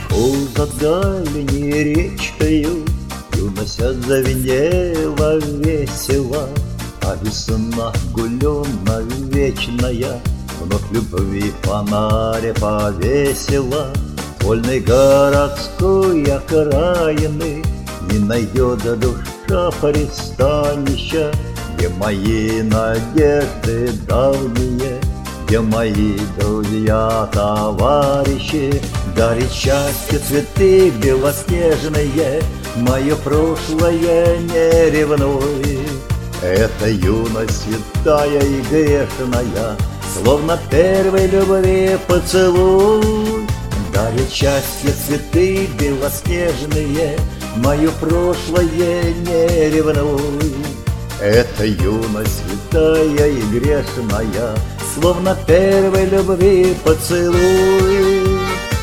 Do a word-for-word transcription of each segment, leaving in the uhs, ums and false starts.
Шел за дальней речкою, юность зазвенела весело, а весна гулена вечная вновь любви фонаря повесила. Вольной городской окраины не найдет душа пристанища, где мои надежды давние, где мои друзья, товарищи. Дарит счастье цветы белоснежные, мое прошлое не ревнуй. Это юность святая и грешная, словно первой любви поцелуй. Дарит счастье цветы белоснежные, мое прошлое не ревнуй. Это юность святая и грешная, словно первой любви поцелуй.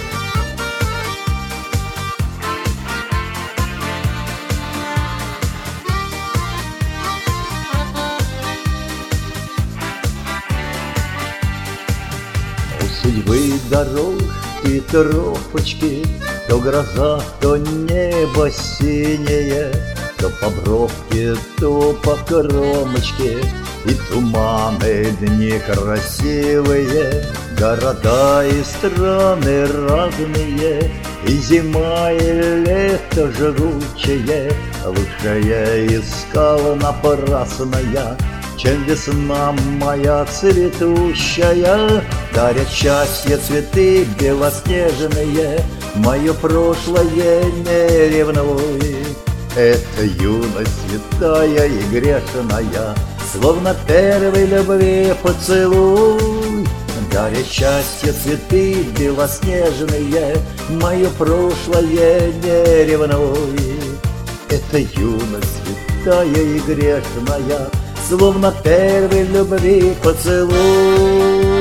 У судьбы дорожки, тропочки, то гроза, то небо синее, то по бровке, то по кромочке, и туманы дни красивые, города и страны разные, и зима, и лето жгучее, лучшее искала напрасная, чем весна моя цветущая. Дарят счастье цветы белоснежные, мое прошлое не ревнуй. Это юность святая и грешная, словно первой любви поцелуй. Дарят счастье цветы белоснежные, мое прошлое не ревнуй. Это юность святая и грешная, словно первой любви поцелуй.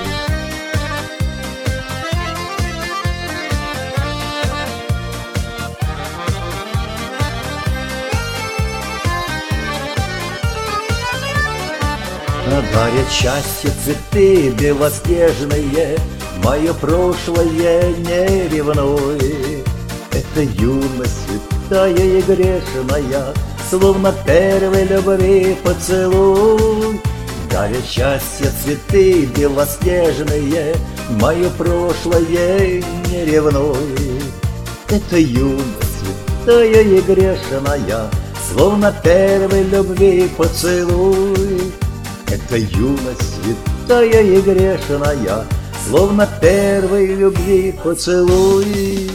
Дарят счастье цветы белоснежные, мое прошлое не ревнуй. Это юность святая и грешная, словно первой любви поцелуй. Дарят счастье цветы белоснежные, мое прошлое не ревнуй. Это юность святая и грешная, словно первой любви поцелуй. Это юность святая и грешная, словно первой любви поцелуй.